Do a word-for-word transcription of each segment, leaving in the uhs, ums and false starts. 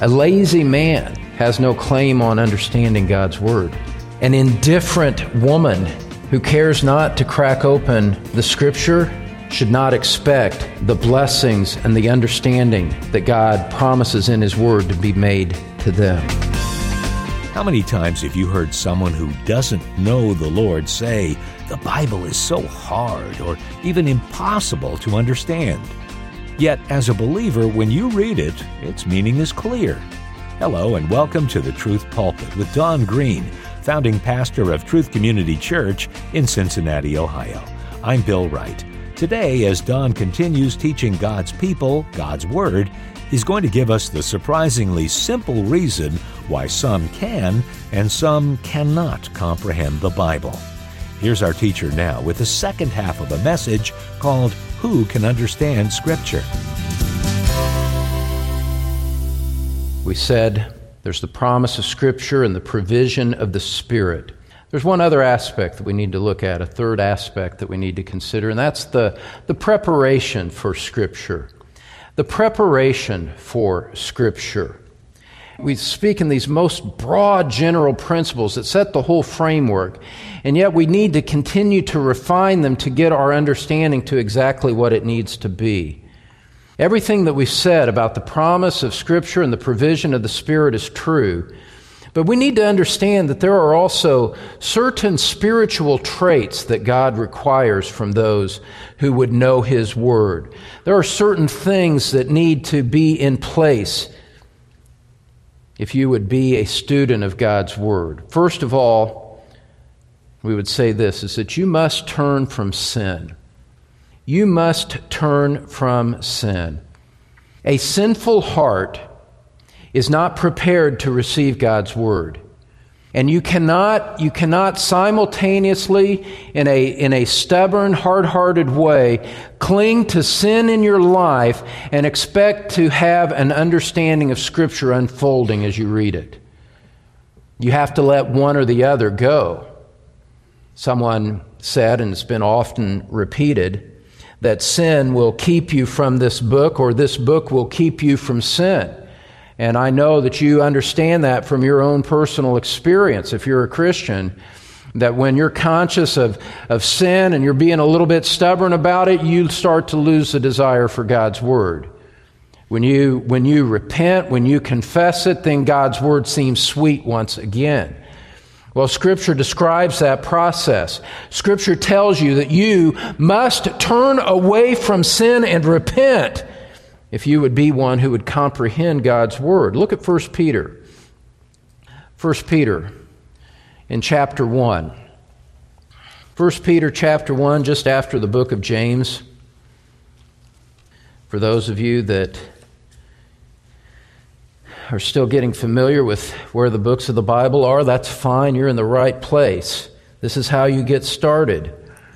A lazy man has no claim on understanding God's Word. An indifferent woman who cares not to crack open the Scripture should not expect the blessings and the understanding that God promises in His Word to be made to them. How many times have you heard someone who doesn't know the Lord say, "The Bible is so hard or even impossible to understand"? Yet, as a believer, when you read it, its meaning is clear. Hello and welcome to the Truth Pulpit with Don Green, founding pastor of Truth Community Church in Cincinnati, Ohio. I'm Bill Wright. Today, as Don continues teaching God's people God's Word, he's going to give us the surprisingly simple reason why some can and some cannot comprehend the Bible. Here's our teacher now with the second half of a message called Who Can Understand Scripture? We said there's the promise of Scripture and the provision of the Spirit. There's one other aspect that we need to look at, a third aspect that we need to consider, and that's the, the preparation for Scripture. The preparation for Scripture. We speak in these most broad general principles that set the whole framework, and yet we need to continue to refine them to get our understanding to exactly what it needs to be. Everything that we've said about the promise of Scripture and the provision of the Spirit is true, but we need to understand that there are also certain spiritual traits that God requires from those who would know His Word. There are certain things that need to be in place if you would be a student of God's Word. First of all, we would say this, is that you must turn from sin. You must turn from sin. A sinful heart is not prepared to receive God's Word. And you cannot, you cannot simultaneously, in a, in a stubborn, hard-hearted way, cling to sin in your life and expect to have an understanding of Scripture unfolding as you read it. You have to let one or the other go. Someone said, and it's been often repeated, that sin will keep you from this book, or this book will keep you from sin. And I know that you understand that from your own personal experience, if you're a Christian, that when you're conscious of, of sin and you're being a little bit stubborn about it, you start to lose the desire for God's Word. When you, when you repent, when you confess it, then God's Word seems sweet once again. Well, Scripture describes that process. Scripture tells you that you must turn away from sin and repent if you would be one who would comprehend God's Word. Look at First Peter. First Peter in chapter one. First Peter chapter one, just after the book of James. For those of you that are still getting familiar with where the books of the Bible are, that's fine. You're in the right place. This is how you get started.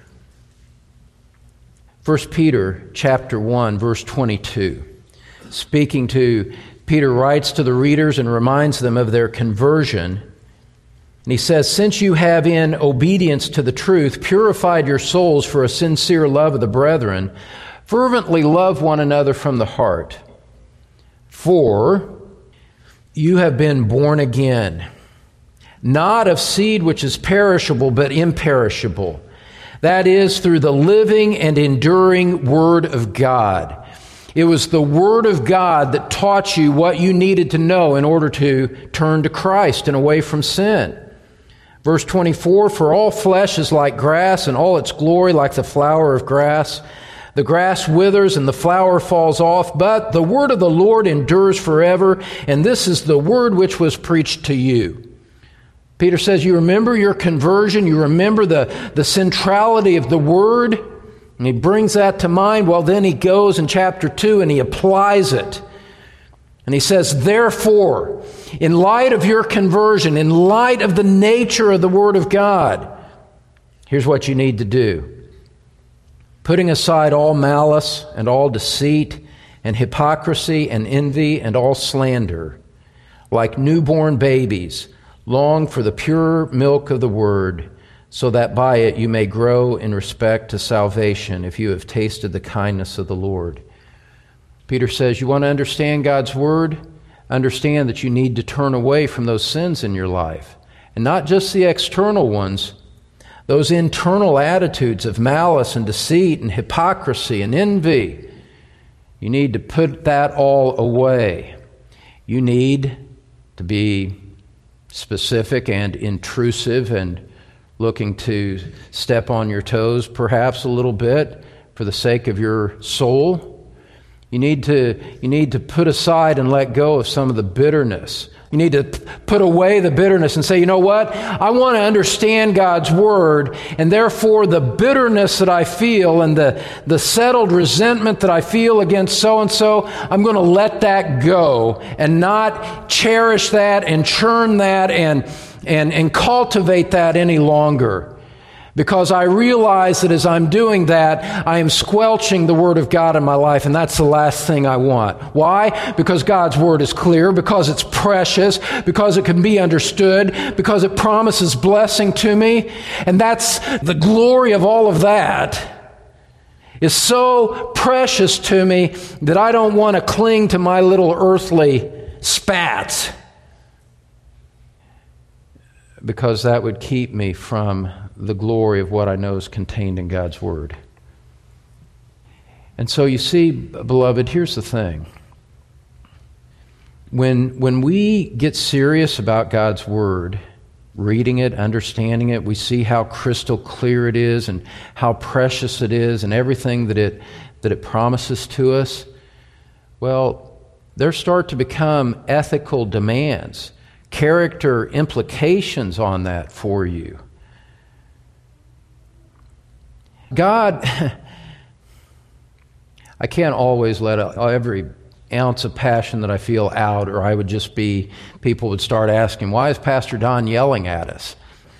First Peter chapter one, verse twenty-two. Speaking to, Peter writes to the readers and reminds them of their conversion. And he says, "Since you have in obedience to the truth purified your souls for a sincere love of the brethren, fervently love one another from the heart. For you have been born again, not of seed which is perishable, but imperishable. That is, through the living and enduring Word of God." It was the Word of God that taught you what you needed to know in order to turn to Christ and away from sin. Verse twenty-four, "For all flesh is like grass, and all its glory like the flower of grass. The grass withers and the flower falls off, but the word of the Lord endures forever, and this is the word which was preached to you." Peter says, you remember your conversion, you remember the, the centrality of the Word, and he brings that to mind. Well, then he goes in chapter two and he applies it. And he says, "Therefore, in light of your conversion, in light of the nature of the Word of God, here's what you need to do. Putting aside all malice and all deceit and hypocrisy and envy and all slander, like newborn babies, long for the pure milk of the Word, so that by it you may grow in respect to salvation, if you have tasted the kindness of the Lord." Peter says, you want to understand God's Word? understand that you need to turn away from those sins in your life. And not just the external ones, those internal attitudes of malice and deceit and hypocrisy and envy. You need to put that all away. You need to be specific and intrusive and looking to step on your toes perhaps a little bit for the sake of your soul. You need to, you need to put aside and let go of some of the bitterness. You need to put away the bitterness and say, you know what? I want to understand God's Word, and therefore the bitterness that I feel and the, the settled resentment that I feel against so-and-so, I'm going to let that go and not cherish that and churn that and, and, and cultivate that any longer. Because I realize that as I'm doing that, I am squelching the Word of God in my life, and that's the last thing I want. Why? Because God's Word is clear, because it's precious, because it can be understood, because it promises blessing to me, and that's the glory of all of that. Is so precious to me that I don't want to cling to my little earthly spats, because that would keep me from the glory of what I know is contained in God's Word. And so you see, beloved, here's the thing. When, when we get serious about God's Word, reading it, understanding it, we see how crystal clear it is and how precious it is and everything that it, that it promises to us, well, there start to become ethical demands, character implications on that for you. God, I can't always let every ounce of passion that I feel out, or I would just be, people would start asking, why is Pastor Don yelling at us?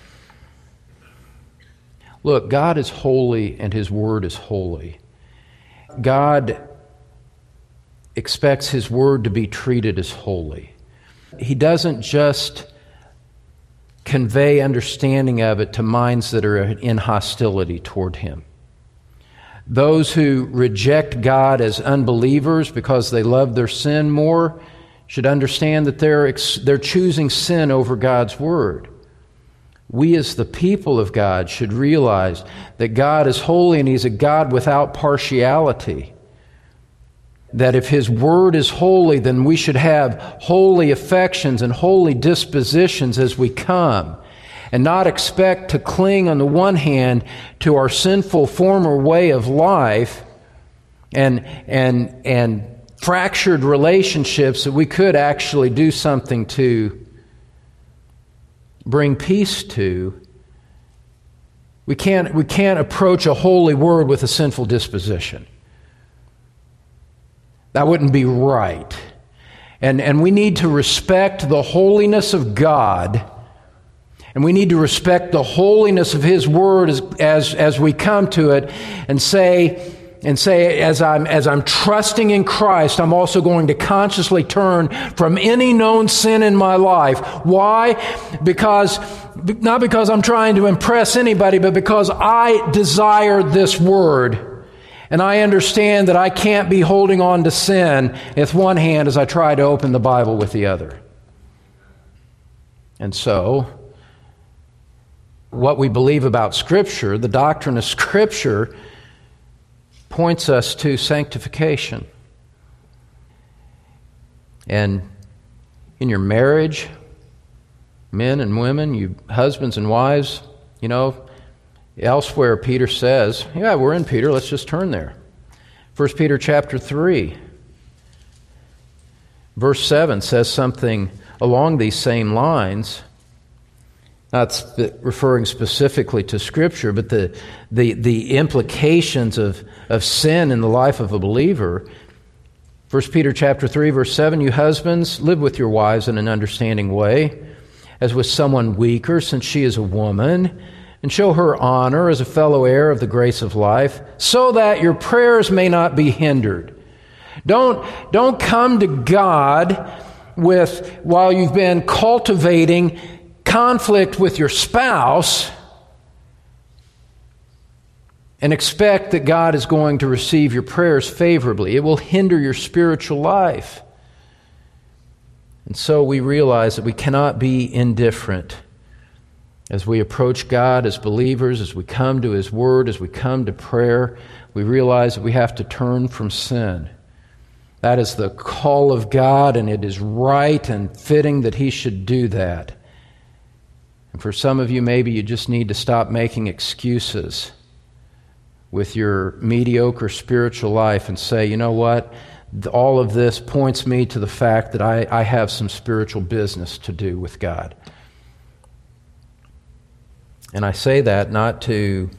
Look, God is holy and His Word is holy. God expects His Word to be treated as holy. He doesn't just convey understanding of it to minds that are in hostility toward Him. Those who reject God as unbelievers because they love their sin more should understand that they're, they're choosing sin over God's Word. We as the people of God should realize that God is holy and He's a God without partiality. That if His Word is holy, then we should have holy affections and holy dispositions as we come, and not expect to cling on the one hand to our sinful former way of life and, and, and fractured relationships that we could actually do something to bring peace to. We can't, we can't approach a holy Word with a sinful disposition. That wouldn't be right. And, and we need to respect the holiness of God, and we need to respect the holiness of His Word as, as, as we come to it and say, and say, as I'm, as I'm trusting in Christ, I'm also going to consciously turn from any known sin in my life. Why? Because, not because I'm trying to impress anybody, but because I desire this Word. And I understand that I can't be holding on to sin with one hand as I try to open the Bible with the other. And so, what we believe about Scripture, the doctrine of Scripture, points us to sanctification. And in your marriage, men and women, you husbands and wives, you know, elsewhere, Peter says, yeah, we're in Peter, let's just turn there. First Peter chapter three, verse seven says something along these same lines, not sp- referring specifically to Scripture, but the, the, the implications of, of sin in the life of a believer. First Peter chapter three, verse seven, you husbands, live with your wives in an understanding way, as with someone weaker, since she is a woman, and show her honor as a fellow heir of the grace of life, so that your prayers may not be hindered. Don't, don't come to God with, while you've been cultivating conflict with your spouse, and expect that God is going to receive your prayers favorably. It will hinder your spiritual life. And so we realize that we cannot be indifferent as we approach God as believers, as we come to His Word, as we come to prayer. We realize that we have to turn from sin. That is the call of God, and it is right and fitting that He should do that. And for some of you, maybe you just need to stop making excuses with your mediocre spiritual life and say, you know what? All of this points me to the fact that I, I have some spiritual business to do with God. And I say that not to,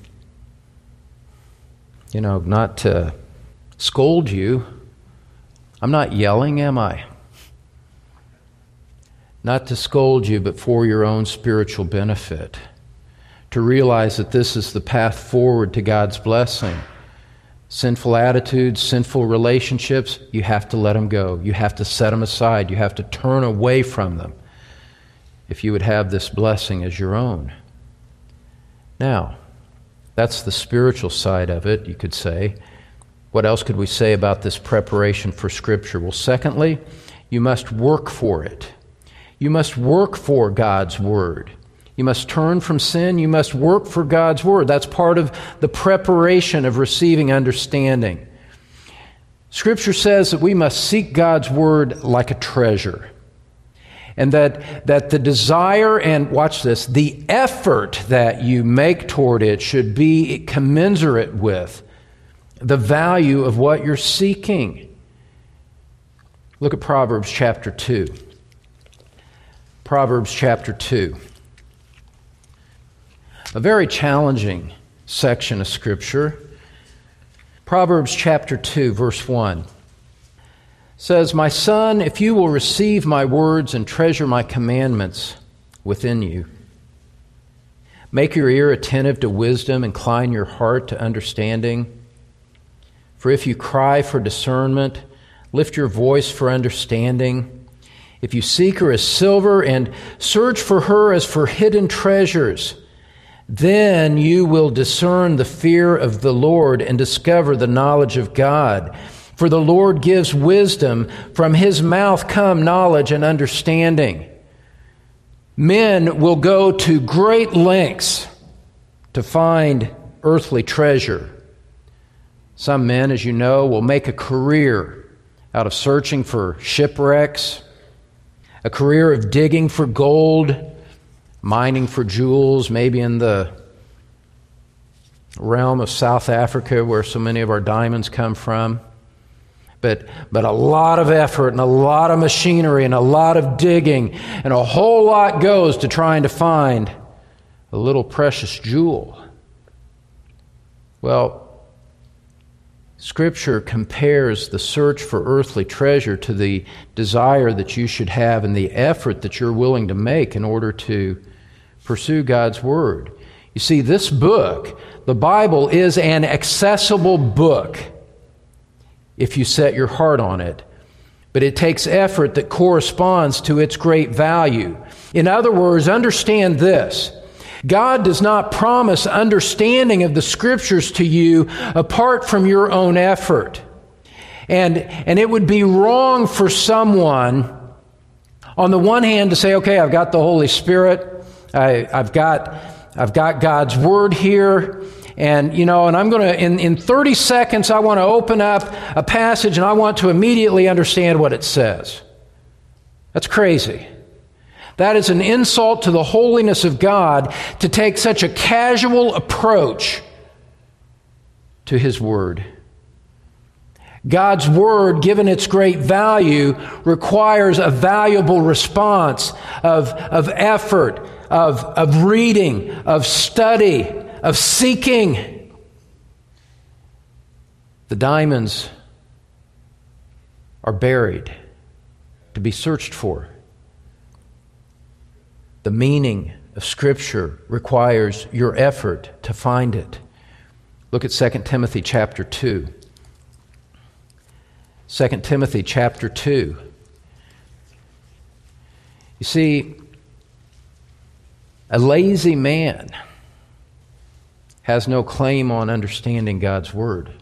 you know, not to scold you. I'm not yelling, am I? Not to scold you, but for your own spiritual benefit. To realize that this is the path forward to God's blessing. Sinful attitudes, sinful relationships, you have to let them go. You have to set them aside. You have to turn away from them if you would have this blessing as your own. Now, that's the spiritual side of it, you could say. What else could we say about this preparation for Scripture? Well, secondly, you must work for it. You must work for God's Word. You must turn from sin. You must work for God's Word. That's part of the preparation of receiving understanding. Scripture says that we must seek God's Word like a treasure. And that, that the desire and, watch this, the effort that you make toward it should be commensurate with the value of what you're seeking. Look at Proverbs chapter two. Proverbs chapter two. A very challenging section of Scripture. Proverbs chapter two, verse one. Says, "My son, if you will receive my words and treasure my commandments within you, make your ear attentive to wisdom, incline your heart to understanding. For if you cry for discernment, lift your voice for understanding. If you seek her as silver and search for her as for hidden treasures, then you will discern the fear of the Lord and discover the knowledge of God. For the Lord gives wisdom. From His mouth come knowledge and understanding. Men will go to great lengths to find earthly treasure. Some men, as you know, will make a career out of searching for shipwrecks, a career of digging for gold, mining for jewels, maybe in the realm of South Africa where so many of our diamonds come from. But, but a lot of effort and a lot of machinery and a lot of digging and a whole lot goes to trying to find a little precious jewel. Well, Scripture compares the search for earthly treasure to the desire that you should have and the effort that you're willing to make in order to pursue God's Word. You see, this book, the Bible, is an accessible book if you set your heart on it. But it takes effort that corresponds to its great value. In other words, understand this. God does not promise understanding of the Scriptures to you apart from your own effort. And, and it would be wrong for someone, on the one hand, to say, okay, I've got the Holy Spirit, I, I've got, I've got God's Word here, and, you know, and I'm going to, in, in thirty seconds, I want to open up a passage and I want to immediately understand what it says. That's crazy. That is an insult to the holiness of God to take such a casual approach to His Word. God's Word, given its great value, requires a valuable response of, of effort, of, of reading, of study, of seeking. The diamonds are buried to be searched for. The meaning of Scripture requires your effort to find it. Look at Second Timothy chapter two. Second Timothy chapter two. You see, a lazy man has no claim on understanding God's Word.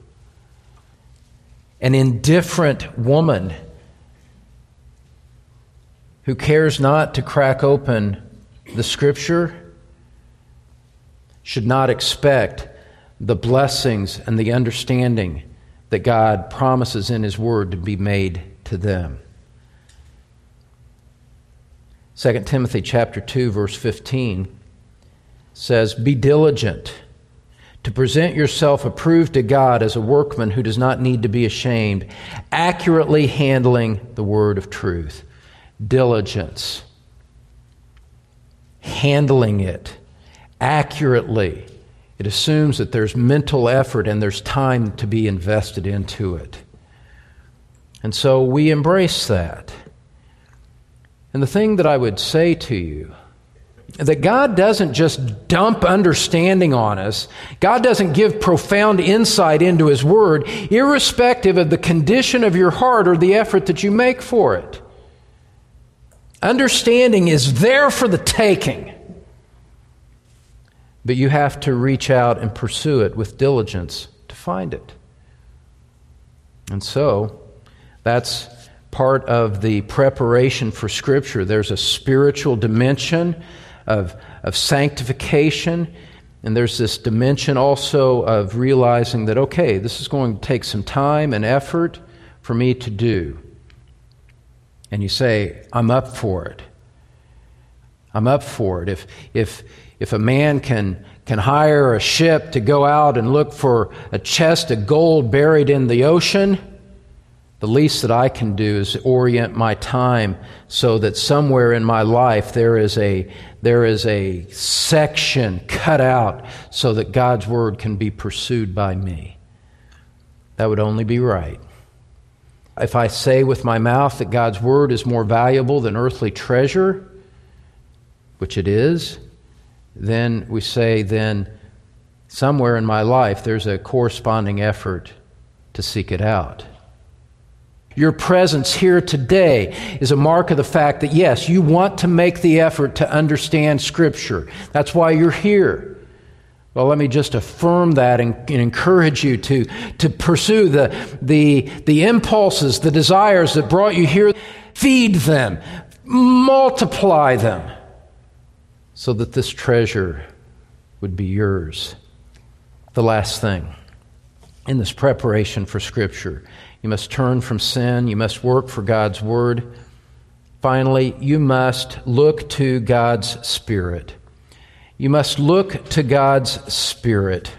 An indifferent woman who cares not to crack open the Scripture should not expect the blessings and the understanding that God promises in His Word to be made to them. Second Timothy chapter two, verse fifteen says, "Be diligent to present yourself approved to God as a workman who does not need to be ashamed, accurately handling the word of truth." Diligence. Handling it accurately. It assumes that there's mental effort and there's time to be invested into it. And so we embrace that. And the thing that I would say to you, that God doesn't just dump understanding on us. God doesn't give profound insight into His Word, irrespective of the condition of your heart or the effort that you make for it. Understanding is there for the taking. But you have to reach out and pursue it with diligence to find it. And so, that's part of the preparation for Scripture. There's a spiritual dimension of, of sanctification, and there's this dimension also of realizing that, okay, this is going to take some time and effort for me to do. And you say, I'm up for it. I'm up for it. If if if a man can can hire a ship to go out and look for a chest of gold buried in the ocean, the least that I can do is orient my time so that somewhere in my life there is a there is a section cut out so that God's Word can be pursued by me. That would only be right. If I say with my mouth that God's Word is more valuable than earthly treasure, which it is, then we say, then somewhere in my life there's a corresponding effort to seek it out. Your presence here today is a mark of the fact that, yes, you want to make the effort to understand Scripture. That's why you're here. Well, let me just affirm that and, and encourage you to, to pursue the, the, the impulses, the desires that brought you here. Feed them, multiply them, so that this treasure would be yours. The last thing, in this preparation for Scripture, you must turn from sin, you must work for God's Word. Finally, you must look to God's Spirit. You must look to God's Spirit.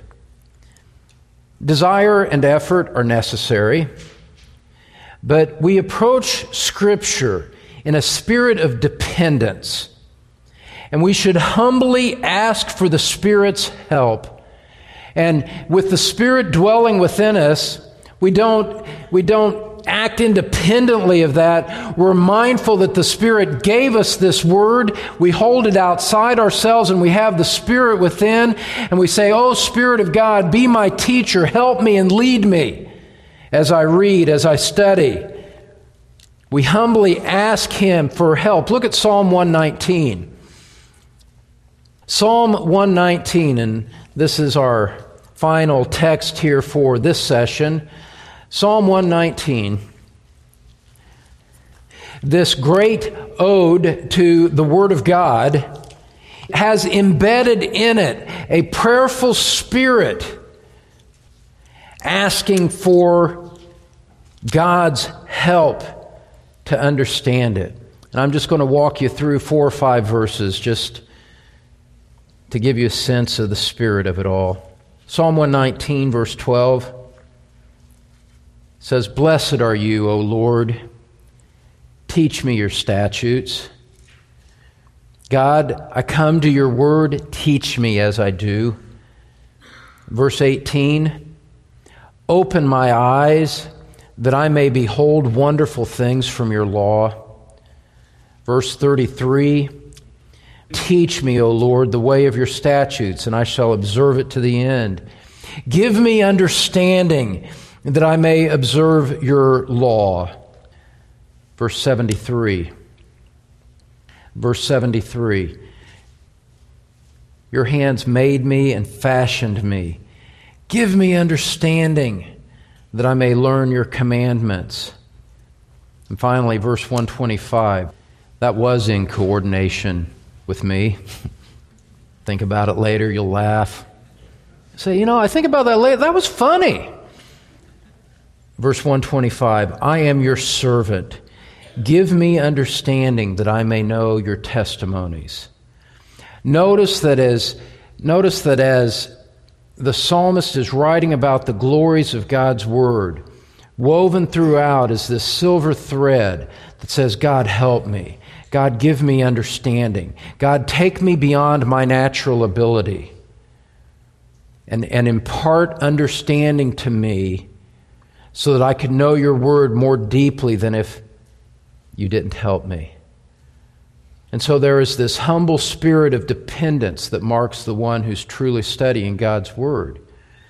Desire and effort are necessary, but we approach Scripture in a spirit of dependence, and we should humbly ask for the Spirit's help. And with the Spirit dwelling within us, we don't, we don't act independently of that. We're mindful that the Spirit gave us this Word. We hold it outside ourselves and we have the Spirit within, and we say, "Oh, Spirit of God, be my teacher. Help me and lead me as I read, as I study." We humbly ask Him for help. Look at Psalm one nineteen. Psalm one nineteen, and this is our final text here for this session. Psalm one nineteen, this great ode to the Word of God, has embedded in it a prayerful spirit asking for God's help to understand it. And I'm just going to walk you through four or five verses just to give you a sense of the spirit of it all. Psalm one nineteen, verse twelve. Says, "Blessed are you, O Lord. Teach me your statutes. God, I come to your word. Teach me as I do." Verse eighteen, "Open my eyes that I may behold wonderful things from your law." Verse thirty-three, "Teach me, O Lord, the way of your statutes, and I shall observe it to the end. Give me understanding that I may observe your law." Verse seventy-three. Verse seventy-three. "Your hands made me and fashioned me. Give me understanding that I may learn your commandments." And finally, verse one twenty-five. That was in coordination with me. Think about it later, you'll laugh. Say, you know, I think about that later, that was funny. Verse one twenty-five, I am your servant. Give me understanding that I may know your testimonies. Notice that as notice that as the psalmist is writing about the glories of God's word, woven throughout is this silver thread that says, God, help me. God, give me understanding. God, take me beyond my natural ability and, and impart understanding to me so that I could know your word more deeply than if you didn't help me. And so there is this humble spirit of dependence that marks the one who's truly studying God's word.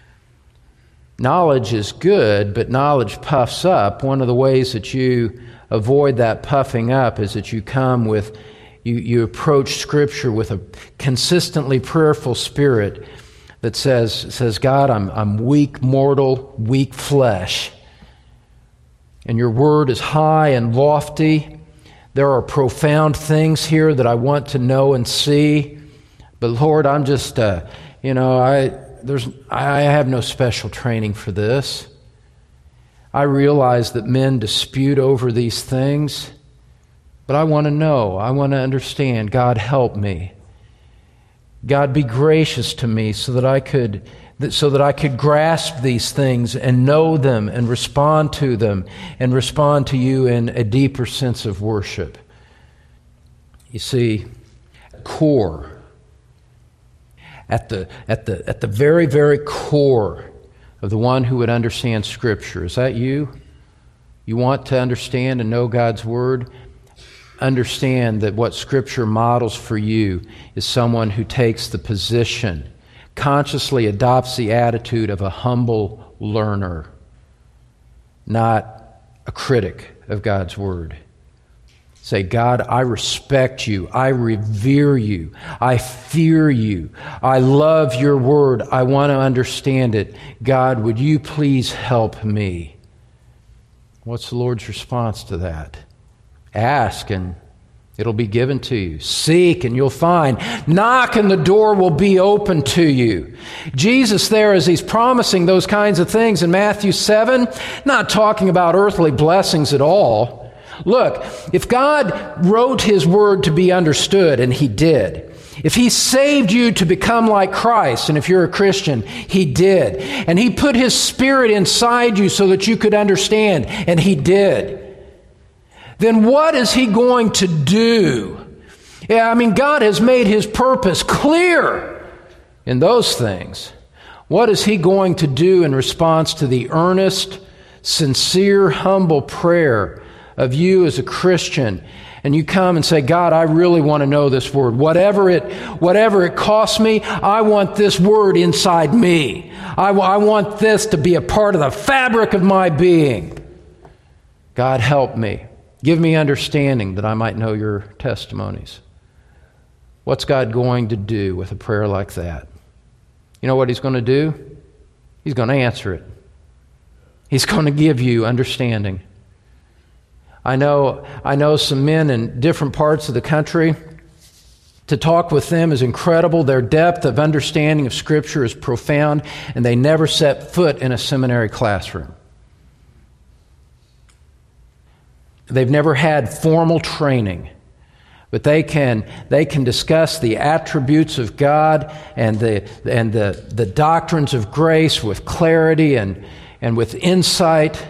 Knowledge is good, but knowledge puffs up. One of the ways that you avoid that puffing up is that you come with, you, you approach Scripture with a consistently prayerful spirit that says, says God, I'm, I'm weak, mortal, weak flesh. And your word is high and lofty. There are profound things here that I want to know and see. But Lord, I'm just, uh, you know, I there's I have no special training for this. I realize that men dispute over these things, but I want to know. I want to understand. God, help me. God, be gracious to me so that I could so that I could grasp these things and know them and respond to them and respond to you in a deeper sense of worship. You see, core, at the at the at the very, very core of the one who would understand Scripture, is that you? You want to understand and know God's Word? Understand that what Scripture models for you is someone who takes the position, consciously adopts the attitude of a humble learner, not a critic of God's Word. Say, God, I respect you. I revere you. I fear you. I love your word. I want to understand it. God, would you please help me? What's the Lord's response to that? Ask and it'll be given to you. Seek and you'll find. Knock and the door will be open to you. Jesus there, as he's promising those kinds of things in Matthew seven, not talking about earthly blessings at all. Look, if God wrote his word to be understood, and he did, if he saved you to become like Christ, and if you're a Christian, he did, and he put his Spirit inside you so that you could understand, and he did, then what is he going to do? Yeah, I mean, God has made his purpose clear in those things. What is he going to do in response to the earnest, sincere, humble prayer of you as a Christian, and you come and say, God, I really want to know this word. Whatever it, whatever it costs me, I want this word inside me. I, I want this to be a part of the fabric of my being. God, help me. Give me understanding that I might know your testimonies. What's God going to do with a prayer like that? You know what he's going to do? He's going to answer it. He's going to give you understanding. I know, I know some men in different parts of the country. To talk with them is incredible. Their depth of understanding of Scripture is profound, and they never set foot in a seminary classroom. They've never had formal training, but they can they can discuss the attributes of God and the and the, the doctrines of grace with clarity and, and with insight.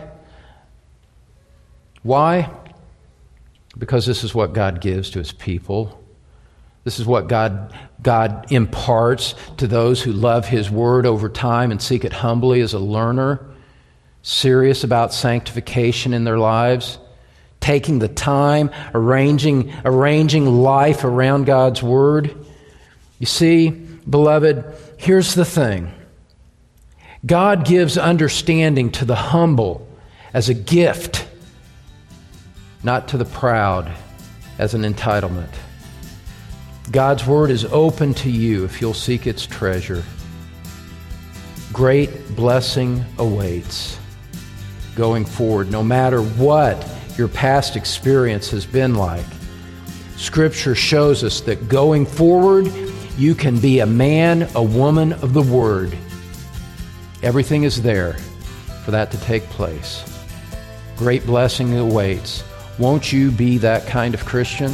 Why? Because this is what God gives to his people. This is what God, God imparts to those who love his word over time and seek it humbly as a learner, serious about sanctification in their lives, taking the time, arranging, arranging life around God's word. You see, beloved, here's the thing. God gives understanding to the humble as a gift, not to the proud as an entitlement. God's word is open to you if you'll seek its treasure. Great blessing awaits going forward, no matter what your past experience has been like. Scripture shows us that going forward, you can be a man, a woman of the Word. Everything is there for that to take place. Great blessing awaits. Won't you be that kind of Christian?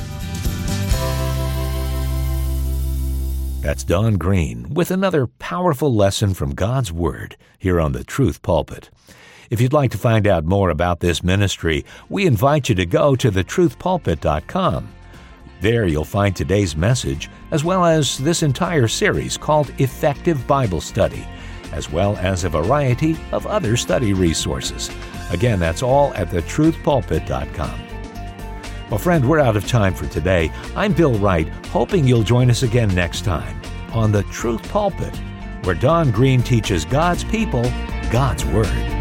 That's Don Green with another powerful lesson from God's Word here on the Truth Pulpit. If you'd like to find out more about this ministry, we invite you to go to the truth pulpit dot com. There you'll find today's message, as well as this entire series called Effective Bible Study, as well as a variety of other study resources. Again, that's all at the truth pulpit dot com. Well, friend, we're out of time for today. I'm Bill Wright, hoping you'll join us again next time on the Truth Pulpit, where Don Green teaches God's people God's Word.